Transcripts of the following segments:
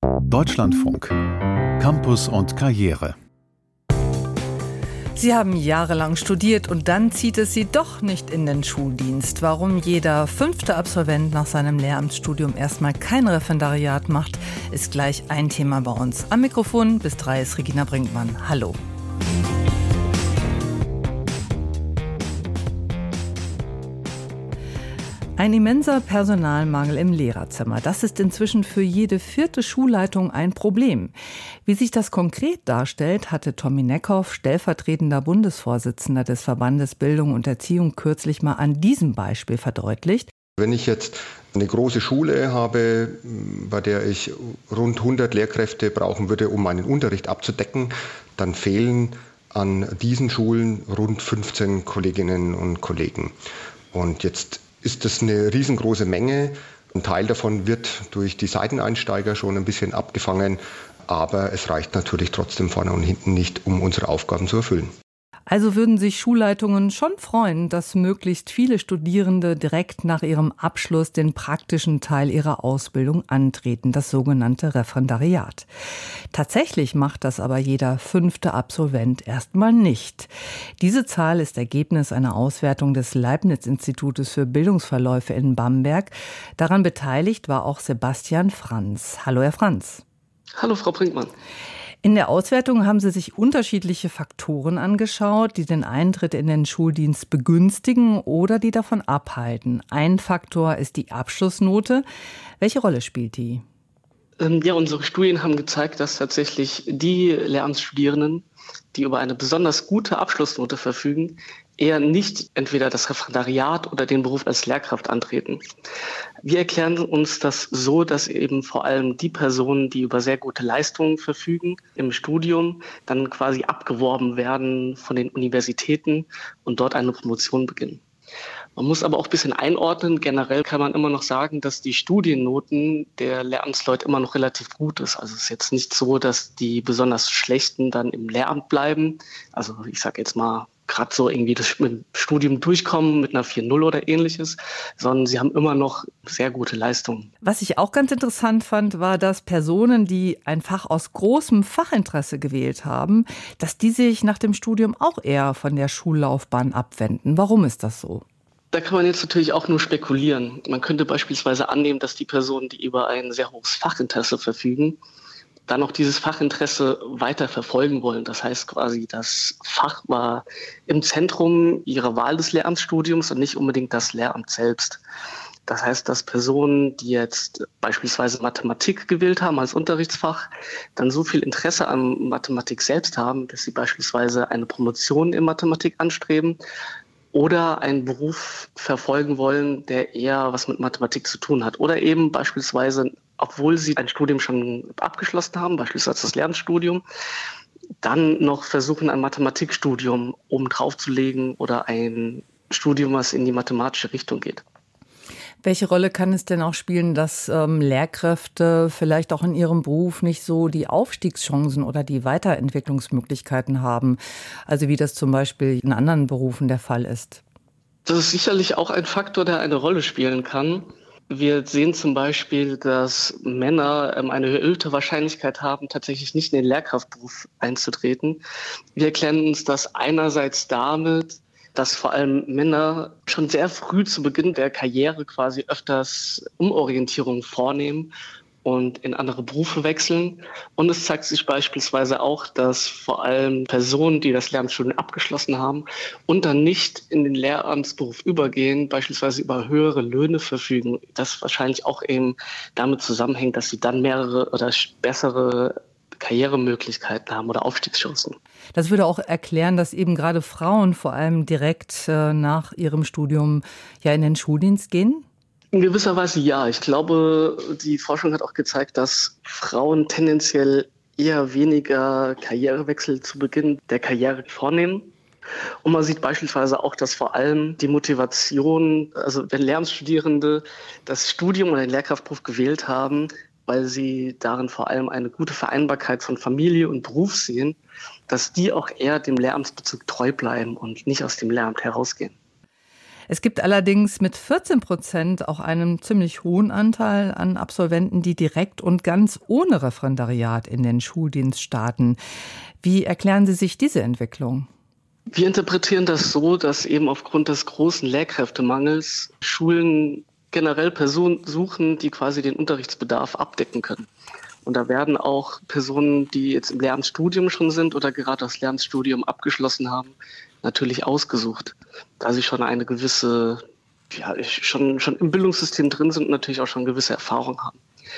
Deutschlandfunk. Campus und Karriere. Sie haben jahrelang studiert und dann zieht es Sie doch nicht in den Schuldienst. Warum jeder 5. Absolvent nach seinem Lehramtsstudium erstmal kein Referendariat macht, ist gleich ein Thema bei uns. Am Mikrofon bis 3 ist Regina Brinkmann. Hallo. Ein immenser Personalmangel im Lehrerzimmer. Das ist inzwischen für jede 4. Schulleitung ein Problem. Wie sich das konkret darstellt, hatte Tommy Neckhoff, stellvertretender Bundesvorsitzender des Verbandes Bildung und Erziehung, kürzlich mal an diesem Beispiel verdeutlicht. Wenn ich jetzt eine große Schule habe, bei der ich rund 100 Lehrkräfte brauchen würde, um meinen Unterricht abzudecken, dann fehlen an diesen Schulen rund 15 Kolleginnen und Kollegen. Und jetzt ist das eine riesengroße Menge. Ein Teil davon wird durch die Seiteneinsteiger schon ein bisschen abgefangen, aber es reicht natürlich trotzdem vorne und hinten nicht, um unsere Aufgaben zu erfüllen. Also würden sich Schulleitungen schon freuen, dass möglichst viele Studierende direkt nach ihrem Abschluss den praktischen Teil ihrer Ausbildung antreten, das sogenannte Referendariat. Tatsächlich macht das aber jeder 5. Absolvent erstmal nicht. Diese Zahl ist Ergebnis einer Auswertung des Leibniz-Institutes für Bildungsverläufe in Bamberg. Daran beteiligt war auch Sebastian Franz. Hallo, Herr Franz. Hallo, Frau Brinkmann. In der Auswertung haben Sie sich unterschiedliche Faktoren angeschaut, die den Eintritt in den Schuldienst begünstigen oder die davon abhalten. Ein Faktor ist die Abschlussnote. Welche Rolle spielt die? Ja, unsere Studien haben gezeigt, dass tatsächlich die Lehramtsstudierenden, die über eine besonders gute Abschlussnote verfügen, eher nicht entweder das Referendariat oder den Beruf als Lehrkraft antreten. Wir erklären uns das so, dass eben vor allem die Personen, die über sehr gute Leistungen verfügen im Studium, dann quasi abgeworben werden von den Universitäten und dort eine Promotion beginnen. Man muss aber auch ein bisschen einordnen. Generell kann man immer noch sagen, dass die Studiennoten der Lehramtsleute immer noch relativ gut ist. Also es ist jetzt nicht so, dass die besonders Schlechten dann im Lehramt bleiben. Also ich sage jetzt mal, gerade so irgendwie das mit dem Studium durchkommen mit einer 4.0 oder ähnliches, sondern sie haben immer noch sehr gute Leistungen. Was ich auch ganz interessant fand, war, dass Personen, die ein Fach aus großem Fachinteresse gewählt haben, dass die sich nach dem Studium auch eher von der Schullaufbahn abwenden. Warum ist das so? Da kann man jetzt natürlich auch nur spekulieren. Man könnte beispielsweise annehmen, dass die Personen, die über ein sehr hohes Fachinteresse verfügen, dann auch dieses Fachinteresse weiter verfolgen wollen. Das heißt quasi, das Fach war im Zentrum ihrer Wahl des Lehramtsstudiums und nicht unbedingt das Lehramt selbst. Das heißt, dass Personen, die jetzt beispielsweise Mathematik gewählt haben als Unterrichtsfach, dann so viel Interesse an Mathematik selbst haben, dass sie beispielsweise eine Promotion in Mathematik anstreben oder einen Beruf verfolgen wollen, der eher was mit Mathematik zu tun hat. Oder eben beispielsweise, obwohl sie ein Studium schon abgeschlossen haben, beispielsweise das Lehramtsstudium, dann noch versuchen, ein Mathematikstudium oben drauf zu legen oder ein Studium, was in die mathematische Richtung geht. Welche Rolle kann es denn auch spielen, dass Lehrkräfte vielleicht auch in ihrem Beruf nicht so die Aufstiegschancen oder die Weiterentwicklungsmöglichkeiten haben, also wie das zum Beispiel in anderen Berufen der Fall ist? Das ist sicherlich auch ein Faktor, der eine Rolle spielen kann. Wir sehen zum Beispiel, dass Männer eine erhöhte Wahrscheinlichkeit haben, tatsächlich nicht in den Lehrkraftberuf einzutreten. Wir erklären uns das einerseits damit, dass vor allem Männer schon sehr früh zu Beginn der Karriere quasi öfters Umorientierung vornehmen und in andere Berufe wechseln. Und es zeigt sich beispielsweise auch, dass vor allem Personen, die das Lehramtsstudium abgeschlossen haben und dann nicht in den Lehramtsberuf übergehen, beispielsweise über höhere Löhne verfügen. Das wahrscheinlich auch eben damit zusammenhängt, dass sie dann mehrere oder bessere Karrieremöglichkeiten haben oder Aufstiegschancen. Das würde auch erklären, dass eben gerade Frauen vor allem direkt nach ihrem Studium ja in den Schuldienst gehen? In gewisser Weise ja. Ich glaube, die Forschung hat auch gezeigt, dass Frauen tendenziell eher weniger Karrierewechsel zu Beginn der Karriere vornehmen. Und man sieht beispielsweise auch, dass vor allem die Motivation, also wenn Lehramtsstudierende das Studium oder den Lehrkraftberuf gewählt haben, weil sie darin vor allem eine gute Vereinbarkeit von Familie und Beruf sehen, dass die auch eher dem Lehramtsbezug treu bleiben und nicht aus dem Lehramt herausgehen. Es gibt allerdings mit 14% auch einen ziemlich hohen Anteil an Absolventen, die direkt und ganz ohne Referendariat in den Schuldienst starten. Wie erklären Sie sich diese Entwicklung? Wir interpretieren das so, dass eben aufgrund des großen Lehrkräftemangels Schulen generell Personen suchen, die quasi den Unterrichtsbedarf abdecken können. Und da werden auch Personen, die jetzt im Lehramtsstudium schon sind oder gerade das Lehramtsstudium abgeschlossen haben, natürlich ausgesucht, da sie schon eine gewisse, schon im Bildungssystem drin sind und natürlich auch schon gewisse Erfahrung haben.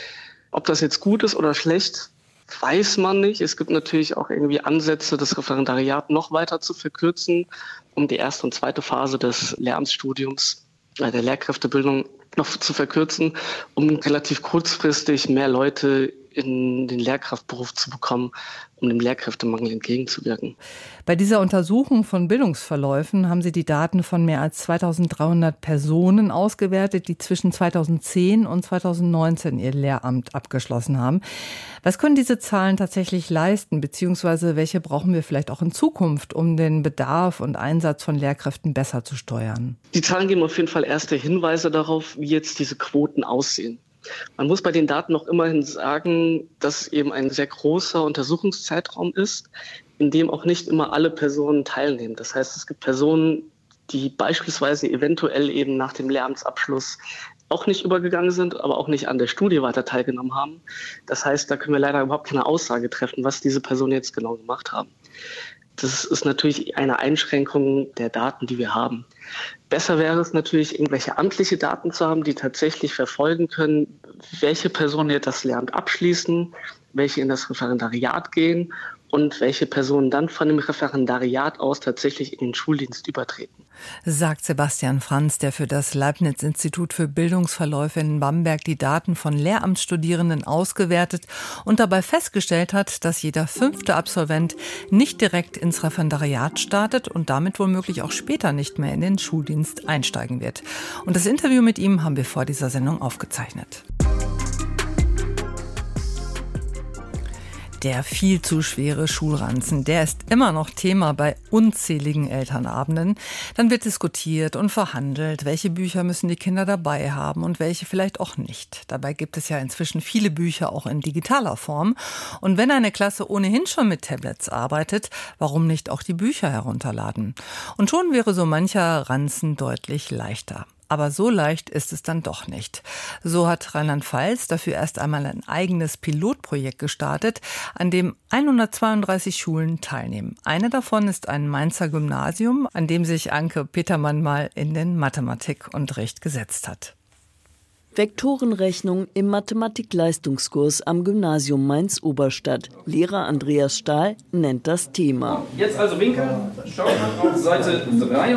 Ob das jetzt gut ist oder schlecht, weiß man nicht. Es gibt natürlich auch irgendwie Ansätze, das Referendariat noch weiter zu verkürzen, um die erste und zweite Phase des Lehramtsstudiums, der Lehrkräftebildung noch zu verkürzen, um relativ kurzfristig mehr Leute in den Lehrkraftberuf zu bekommen, um dem Lehrkräftemangel entgegenzuwirken. Bei dieser Untersuchung von Bildungsverläufen haben Sie die Daten von mehr als 2300 Personen ausgewertet, die zwischen 2010 und 2019 ihr Lehramt abgeschlossen haben. Was können diese Zahlen tatsächlich leisten, beziehungsweise welche brauchen wir vielleicht auch in Zukunft, um den Bedarf und Einsatz von Lehrkräften besser zu steuern? Die Zahlen geben auf jeden Fall erste Hinweise darauf, wie jetzt diese Quoten aussehen. Man muss bei den Daten noch immerhin sagen, dass es eben ein sehr großer Untersuchungszeitraum ist, in dem auch nicht immer alle Personen teilnehmen. Das heißt, es gibt Personen, die beispielsweise eventuell eben nach dem Lehramtsabschluss auch nicht übergegangen sind, aber auch nicht an der Studie weiter teilgenommen haben. Das heißt, da können wir leider überhaupt keine Aussage treffen, was diese Personen jetzt genau gemacht haben. Das ist natürlich eine Einschränkung der Daten, die wir haben. Besser wäre es natürlich, irgendwelche amtliche Daten zu haben, die tatsächlich verfolgen können, welche Personen jetzt das Lehramt abschließen, welche in das Referendariat gehen und welche Personen dann von dem Referendariat aus tatsächlich in den Schuldienst übertreten. Sagt Sebastian Franz, der für das Leibniz-Institut für Bildungsverläufe in Bamberg die Daten von Lehramtsstudierenden ausgewertet und dabei festgestellt hat, dass jeder 5. Absolvent nicht direkt ins Referendariat startet und damit womöglich auch später nicht mehr in den Schuldienst einsteigen wird. Und das Interview mit ihm haben wir vor dieser Sendung aufgezeichnet. Der viel zu schwere Schulranzen, der ist immer noch Thema bei unzähligen Elternabenden. Dann wird diskutiert und verhandelt, welche Bücher müssen die Kinder dabei haben und welche vielleicht auch nicht. Dabei gibt es ja inzwischen viele Bücher auch in digitaler Form. Und wenn eine Klasse ohnehin schon mit Tablets arbeitet, warum nicht auch die Bücher herunterladen? Und schon wäre so mancher Ranzen deutlich leichter. Aber so leicht ist es dann doch nicht. So hat Rheinland-Pfalz dafür erst einmal ein eigenes Pilotprojekt gestartet, an dem 132 Schulen teilnehmen. Eine davon ist ein Mainzer Gymnasium, an dem sich Anke Petermann mal in den Mathematikunterricht gesetzt hat. Vektorenrechnung im Mathematik-Leistungskurs am Gymnasium Mainz-Oberstadt. Lehrer Andreas Stahl nennt das Thema. Jetzt also winkeln, schaut man auf Seite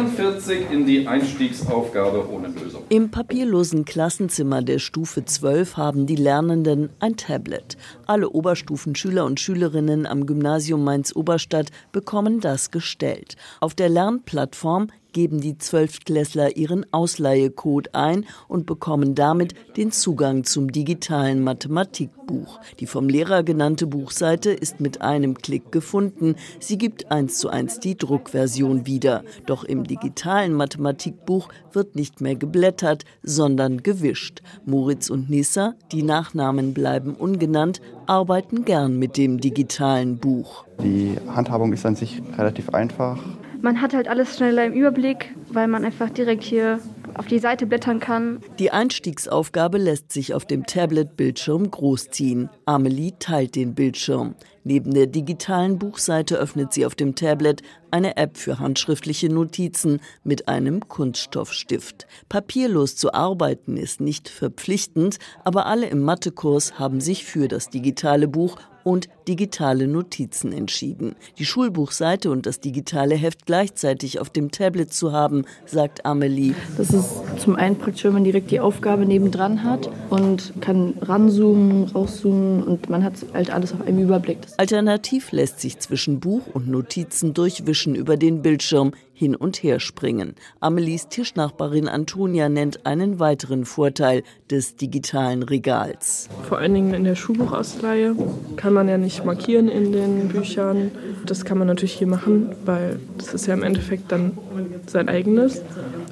43 in die Einstiegsaufgabe ohne Lösung. Im papierlosen Klassenzimmer der Stufe 12 haben die Lernenden ein Tablet. Alle Oberstufenschüler und Schülerinnen am Gymnasium Mainz-Oberstadt bekommen das gestellt. Auf der Lernplattform geben die 12-Klässler ihren Ausleihecode ein und bekommen damit den Zugang zum digitalen Mathematikbuch. Die vom Lehrer genannte Buchseite ist mit einem Klick gefunden. Sie gibt 1:1 die Druckversion wieder. Doch im digitalen Mathematikbuch wird nicht mehr geblättert, sondern gewischt. Moritz und Nissa, die Nachnamen bleiben ungenannt, arbeiten gern mit dem digitalen Buch. Die Handhabung ist an sich relativ einfach. Man hat halt alles schneller im Überblick, weil man einfach direkt hier auf die Seite blättern kann. Die Einstiegsaufgabe lässt sich auf dem Tablet-Bildschirm großziehen. Amelie teilt den Bildschirm. Neben der digitalen Buchseite öffnet sie auf dem Tablet eine App für handschriftliche Notizen mit einem Kunststoffstift. Papierlos zu arbeiten ist nicht verpflichtend, aber alle im Mathekurs haben sich für das digitale Buch und digitale Notizen entschieden. Die Schulbuchseite und das digitale Heft gleichzeitig auf dem Tablet zu haben, sagt Amelie. Das ist zum einen praktisch, wenn man direkt die Aufgabe nebendran hat und kann ranzoomen, rauszoomen und man hat halt alles auf einem Überblick. Alternativ lässt sich zwischen Buch und Notizen durchwischen über den Bildschirm hin und her springen. Amelies Tischnachbarin Antonia nennt einen weiteren Vorteil des digitalen Regals. Vor allen Dingen in der Schulbuchausleihe kann man ja nicht markieren in den Büchern. Das kann man natürlich hier machen, weil das ist ja im Endeffekt dann sein eigenes.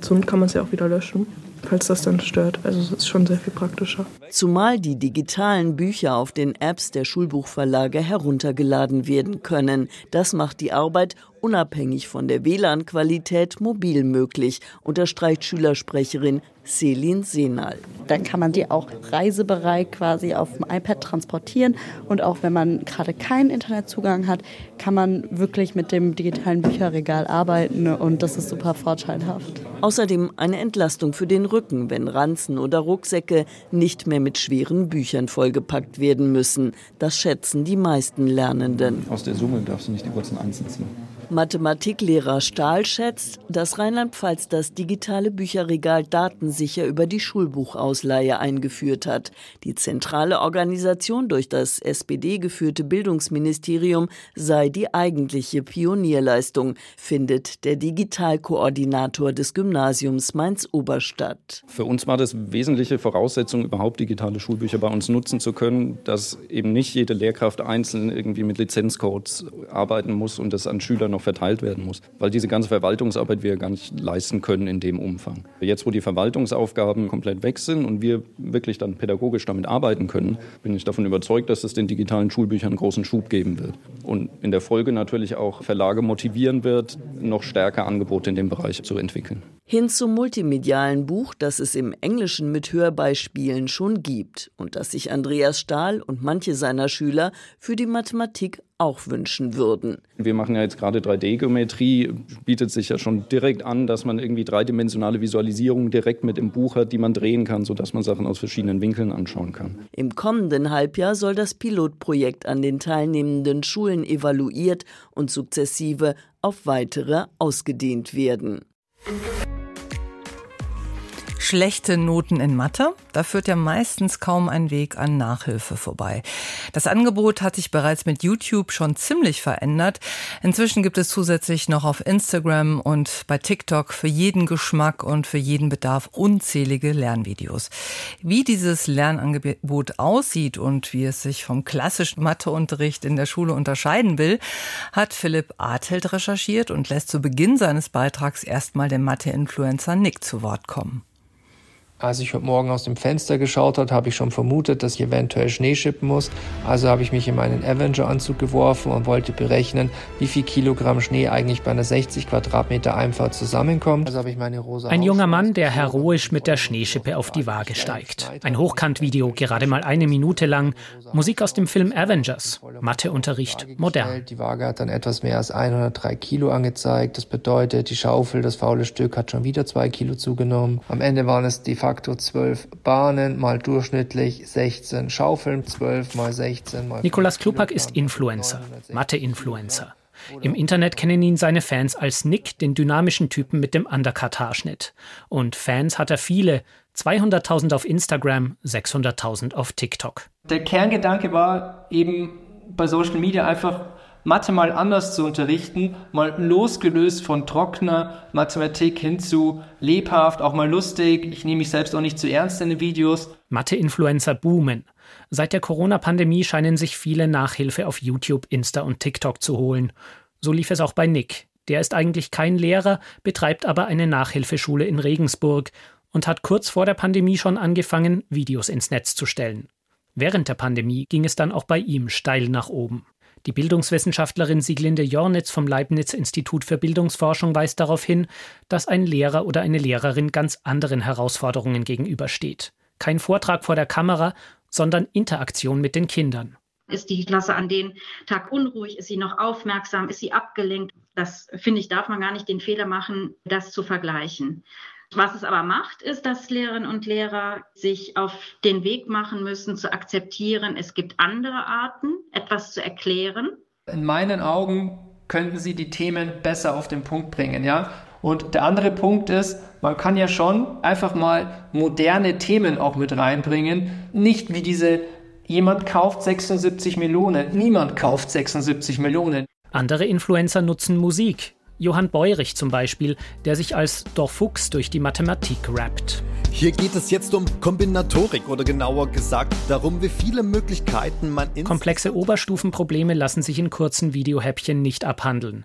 Zur Not kann man es ja auch wieder löschen, falls das dann stört. Also es ist schon sehr viel praktischer. Zumal die digitalen Bücher auf den Apps der Schulbuchverlage heruntergeladen werden können. Das macht die Arbeit unabhängig von der WLAN-Qualität mobil möglich, unterstreicht Schülersprecherin Selin Senal. Dann kann man die auch reisebereit quasi auf dem iPad transportieren. Und auch wenn man gerade keinen Internetzugang hat, kann man wirklich mit dem digitalen Bücherregal arbeiten. Und das ist super vorteilhaft. Außerdem eine Entlastung für den Rücken, wenn Ranzen oder Rucksäcke nicht mehr mit schweren Büchern vollgepackt werden müssen. Das schätzen die meisten Lernenden. Aus der Summe darfst du nicht die kurzen Einsen ziehen. Mathematiklehrer Stahl schätzt, dass Rheinland-Pfalz das digitale Bücherregal datensicher über die Schulbuchausleihe eingeführt hat. Die zentrale Organisation durch das SPD-geführte Bildungsministerium sei die eigentliche Pionierleistung, findet der Digitalkoordinator des Gymnasiums Mainz-Oberstadt. Für uns war das wesentliche Voraussetzung, überhaupt digitale Schulbücher bei uns nutzen zu können, dass eben nicht jede Lehrkraft einzeln irgendwie mit Lizenzcodes arbeiten muss und das an Schüler noch verteilt werden muss, weil diese ganze Verwaltungsarbeit wir gar nicht leisten können in dem Umfang. Jetzt, wo die Verwaltungsaufgaben komplett weg sind und wir wirklich dann pädagogisch damit arbeiten können, bin ich davon überzeugt, dass es den digitalen Schulbüchern einen großen Schub geben wird und in der Folge natürlich auch Verlage motivieren wird, noch stärker Angebote in dem Bereich zu entwickeln. Hin zum multimedialen Buch, das es im Englischen mit Hörbeispielen schon gibt und das sich Andreas Stahl und manche seiner Schüler für die Mathematik auch wünschen würden. Wir machen ja jetzt gerade 3D-Geometrie, bietet sich ja schon direkt an, dass man irgendwie dreidimensionale Visualisierungen direkt mit im Buch hat, die man drehen kann, sodass man Sachen aus verschiedenen Winkeln anschauen kann. Im kommenden Halbjahr soll das Pilotprojekt an den teilnehmenden Schulen evaluiert und sukzessive auf weitere ausgedehnt werden. Schlechte Noten in Mathe, da führt ja meistens kaum ein Weg an Nachhilfe vorbei. Das Angebot hat sich bereits mit YouTube schon ziemlich verändert. Inzwischen gibt es zusätzlich noch auf Instagram und bei TikTok für jeden Geschmack und für jeden Bedarf unzählige Lernvideos. Wie dieses Lernangebot aussieht und wie es sich vom klassischen Matheunterricht in der Schule unterscheiden will, hat Philipp Artelt recherchiert und lässt zu Beginn seines Beitrags erstmal den Mathe-Influencer Nick zu Wort kommen. Als ich heute Morgen aus dem Fenster geschaut habe, habe ich schon vermutet, dass ich eventuell Schnee schippen muss. Also habe ich mich in meinen Avenger-Anzug geworfen und wollte berechnen, wie viel Kilogramm Schnee eigentlich bei einer 60 Quadratmeter Einfahrt zusammenkommt. Also habe ich meine rosa Ein junger Mann, der heroisch mit der Schneeschippe auf die Waage steigt. Ein Hochkant-Video, gerade mal 1 Minute lang. Musik aus dem Film Avengers. Matheunterricht modern. Die Waage hat dann etwas mehr als 103 Kilo angezeigt. Das bedeutet, die Schaufel, das faule Stück, hat schon wieder 2 Kilo zugenommen. Am Ende waren es de facto 12 Bahnen mal durchschnittlich 16 Schaufeln, 12 mal 16 mal... Nikolaus Klupak ist Influencer, Mathe-Influencer. Im Internet kennen ihn seine Fans als Nick, den dynamischen Typen mit dem Undercut-Haarschnitt. Und Fans hat er viele, 200.000 auf Instagram, 600.000 auf TikTok. Der Kerngedanke war eben bei Social Media einfach, Mathe mal anders zu unterrichten, mal losgelöst von trockener Mathematik hin zu lebhaft, auch mal lustig. Ich nehme mich selbst auch nicht zu ernst in den Videos. Mathe-Influencer boomen. Seit der Corona-Pandemie scheinen sich viele Nachhilfe auf YouTube, Insta und TikTok zu holen. So lief es auch bei Nick. Der ist eigentlich kein Lehrer, betreibt aber eine Nachhilfeschule in Regensburg und hat kurz vor der Pandemie schon angefangen, Videos ins Netz zu stellen. Während der Pandemie ging es dann auch bei ihm steil nach oben. Die Bildungswissenschaftlerin Sieglinde Jornitz vom Leibniz-Institut für Bildungsforschung weist darauf hin, dass ein Lehrer oder eine Lehrerin ganz anderen Herausforderungen gegenübersteht. Kein Vortrag vor der Kamera, sondern Interaktion mit den Kindern. Ist die Klasse an dem Tag unruhig? Ist sie noch aufmerksam? Ist sie abgelenkt? Das, finde ich, darf man gar nicht den Fehler machen, das zu vergleichen. Was es aber macht, ist, dass Lehrerinnen und Lehrer sich auf den Weg machen müssen, zu akzeptieren, es gibt andere Arten, etwas zu erklären. In meinen Augen könnten sie die Themen besser auf den Punkt bringen, ja. Und der andere Punkt ist, man kann ja schon einfach mal moderne Themen auch mit reinbringen. Nicht wie diese, jemand kauft 76 Millionen, niemand kauft 76 Millionen. Andere Influencer nutzen Musik. Johann Beurich zum Beispiel, der sich als Der Fuchs durch die Mathematik rappt. Hier geht es jetzt um Kombinatorik oder genauer gesagt darum, wie viele Möglichkeiten man Komplexe Oberstufenprobleme lassen sich in kurzen Videohäppchen nicht abhandeln.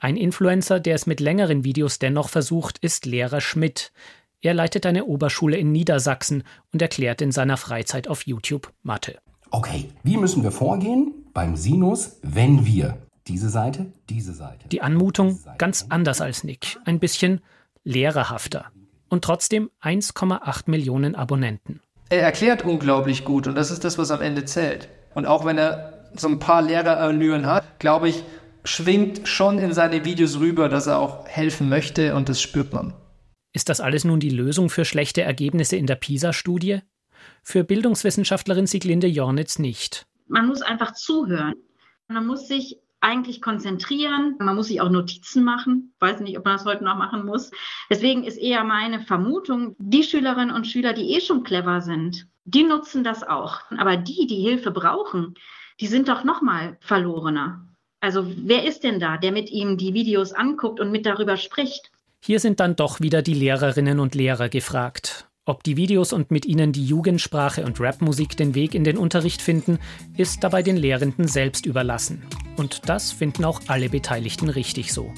Ein Influencer, der es mit längeren Videos dennoch versucht, ist Lehrer Schmidt. Er leitet eine Oberschule in Niedersachsen und erklärt in seiner Freizeit auf YouTube Mathe. Okay, wie müssen wir vorgehen beim Sinus, wenn wir diese Seite. Die Anmutung ganz anders als Nick, ein bisschen lehrerhafter. Und trotzdem 1,8 Millionen Abonnenten. Er erklärt unglaublich gut und das ist das, was am Ende zählt. Und auch wenn er so ein paar Lehrerallüren hat, glaube ich, schwingt schon in seine Videos rüber, dass er auch helfen möchte und das spürt man. Ist das alles nun die Lösung für schlechte Ergebnisse in der PISA-Studie? Für Bildungswissenschaftlerin Sieglinde Jornitz nicht. Man muss einfach zuhören. Man muss sich eigentlich konzentrieren. Man muss sich auch Notizen machen. Ich weiß nicht, ob man das heute noch machen muss. Deswegen ist eher meine Vermutung, die Schülerinnen und Schüler, die schon clever sind, die nutzen das auch. Aber die Hilfe brauchen, die sind doch noch mal verlorener. Also wer ist denn da, der mit ihm die Videos anguckt und mit darüber spricht? Hier sind dann doch wieder die Lehrerinnen und Lehrer gefragt. Ob die Videos und mit ihnen die Jugendsprache und Rapmusik den Weg in den Unterricht finden, ist dabei den Lehrenden selbst überlassen. Und das finden auch alle Beteiligten richtig so.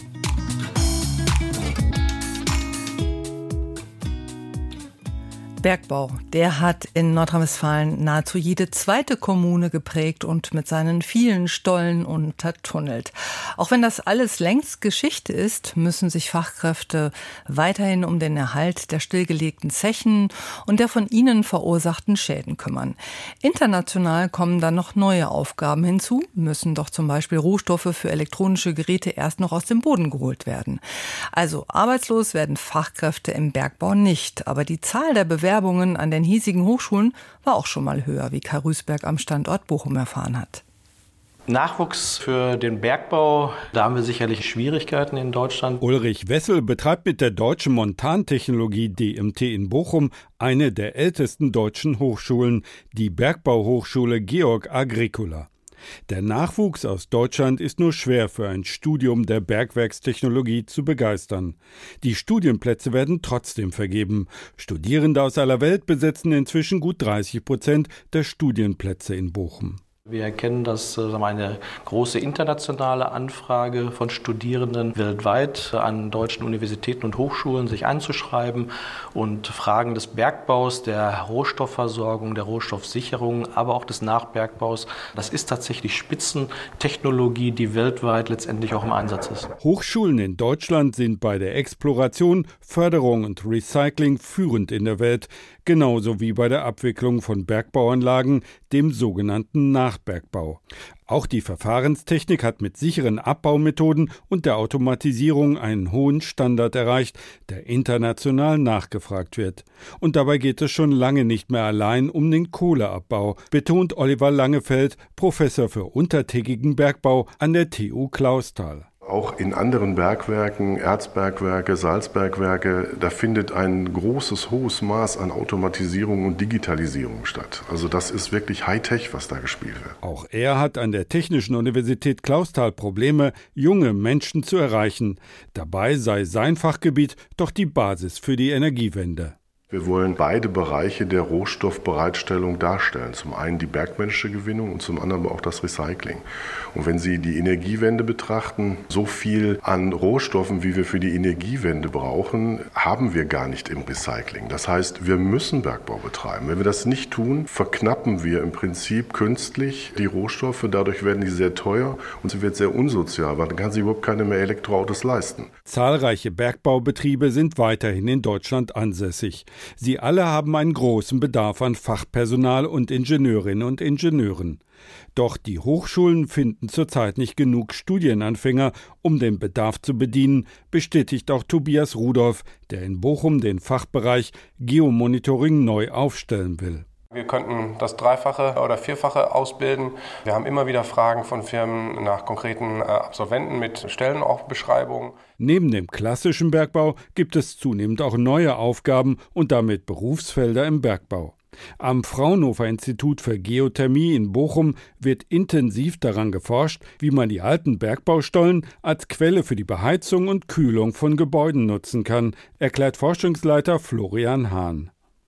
Bergbau, der hat in Nordrhein-Westfalen nahezu jede zweite Kommune geprägt und mit seinen vielen Stollen untertunnelt. Auch wenn das alles längst Geschichte ist, müssen sich Fachkräfte weiterhin um den Erhalt der stillgelegten Zechen und der von ihnen verursachten Schäden kümmern. International kommen dann noch neue Aufgaben hinzu, müssen doch zum Beispiel Rohstoffe für elektronische Geräte erst noch aus dem Boden geholt werden. Also arbeitslos werden Fachkräfte im Bergbau nicht, aber die Zahl der Bewerbungen an den hiesigen Hochschulen war auch schon mal höher, wie Kai Rüßberg am Standort Bochum erfahren hat. Nachwuchs für den Bergbau, da haben wir sicherlich Schwierigkeiten in Deutschland. Ulrich Wessel betreibt mit der Deutschen Montantechnologie DMT in Bochum eine der ältesten deutschen Hochschulen, die Bergbauhochschule Georg Agricola. Der Nachwuchs aus Deutschland ist nur schwer für ein Studium der Bergwerkstechnologie zu begeistern. Die Studienplätze werden trotzdem vergeben. Studierende aus aller Welt besetzen inzwischen gut 30% der Studienplätze in Bochum. Wir erkennen, dass eine große internationale Anfrage von Studierenden weltweit an deutschen Universitäten und Hochschulen sich anzuschreiben und Fragen des Bergbaus, der Rohstoffversorgung, der Rohstoffsicherung, aber auch des Nachbergbaus. Das ist tatsächlich Spitzentechnologie, die weltweit letztendlich auch im Einsatz ist. Hochschulen in Deutschland sind bei der Exploration, Förderung und Recycling führend in der Welt, genauso wie bei der Abwicklung von Bergbauanlagen, dem sogenannten Nachbergbau. Auch die Verfahrenstechnik hat mit sicheren Abbaumethoden und der Automatisierung einen hohen Standard erreicht, der international nachgefragt wird. Und dabei geht es schon lange nicht mehr allein um den Kohleabbau, betont Oliver Langefeld, Professor für untertägigen Bergbau an der TU Clausthal. Auch in anderen Bergwerken, Erzbergwerke, Salzbergwerke, da findet ein hohes Maß an Automatisierung und Digitalisierung statt. Also das ist wirklich Hightech, was da gespielt wird. Auch er hat an der Technischen Universität Clausthal Probleme, junge Menschen zu erreichen. Dabei sei sein Fachgebiet doch die Basis für die Energiewende. Wir wollen beide Bereiche der Rohstoffbereitstellung darstellen. Zum einen die bergmännische Gewinnung und zum anderen aber auch das Recycling. Und wenn Sie die Energiewende betrachten, so viel an Rohstoffen, wie wir für die Energiewende brauchen, haben wir gar nicht im Recycling. Das heißt, wir müssen Bergbau betreiben. Wenn wir das nicht tun, verknappen wir im Prinzip künstlich die Rohstoffe. Dadurch werden die sehr teuer und sie wird sehr unsozial, weil dann kann sich überhaupt keine mehr Elektroautos leisten. Zahlreiche Bergbaubetriebe sind weiterhin in Deutschland ansässig. Sie alle haben einen großen Bedarf an Fachpersonal und Ingenieurinnen und Ingenieuren. Doch die Hochschulen finden zurzeit nicht genug Studienanfänger, um den Bedarf zu bedienen, bestätigt auch Tobias Rudolph, der in Bochum den Fachbereich Geomonitoring neu aufstellen will. Wir könnten das Dreifache oder Vierfache ausbilden. Wir haben immer wieder Fragen von Firmen nach konkreten Absolventen mit Stellenaufbeschreibungen. Neben dem klassischen Bergbau gibt es zunehmend auch neue Aufgaben und damit Berufsfelder im Bergbau. Am Fraunhofer-Institut für Geothermie in Bochum wird intensiv daran geforscht, wie man die alten Bergbaustollen als Quelle für die Beheizung und Kühlung von Gebäuden nutzen kann, erklärt Forschungsleiter Florian Hahn.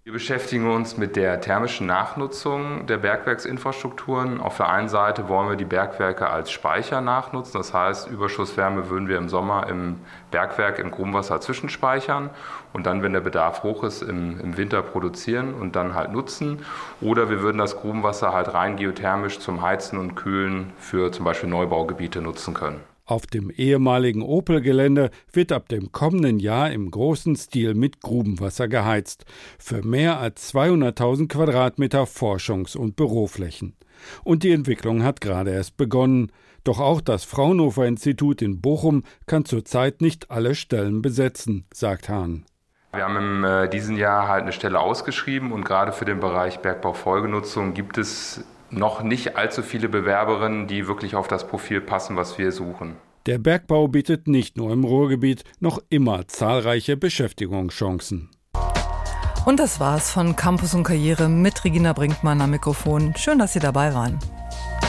Wir beschäftigen uns mit der thermischen Nachnutzung der Bergwerksinfrastrukturen. Auf der einen Seite wollen wir die Bergwerke als Speicher nachnutzen. Das heißt, Überschusswärme würden wir im Sommer im Bergwerk im Grubenwasser zwischenspeichern und dann, wenn der Bedarf hoch ist, im Winter produzieren und dann halt nutzen. Oder wir würden das Grubenwasser halt rein geothermisch zum Heizen und Kühlen für zum Beispiel Neubaugebiete nutzen können. Auf dem ehemaligen Opel-Gelände wird ab dem kommenden Jahr im großen Stil mit Grubenwasser geheizt. Für mehr als 200.000 Quadratmeter Forschungs- und Büroflächen. Und die Entwicklung hat gerade erst begonnen. Doch auch das Fraunhofer-Institut in Bochum kann zurzeit nicht alle Stellen besetzen, sagt Hahn. Wir haben in diesem Jahr halt eine Stelle ausgeschrieben und gerade für den Bereich Bergbaufolgenutzung gibt es noch nicht allzu viele Bewerberinnen, die wirklich auf das Profil passen, was wir suchen. Der Bergbau bietet nicht nur im Ruhrgebiet noch immer zahlreiche Beschäftigungschancen. Und das war's von Campus und Karriere mit Regina Brinkmann am Mikrofon. Schön, dass Sie dabei waren.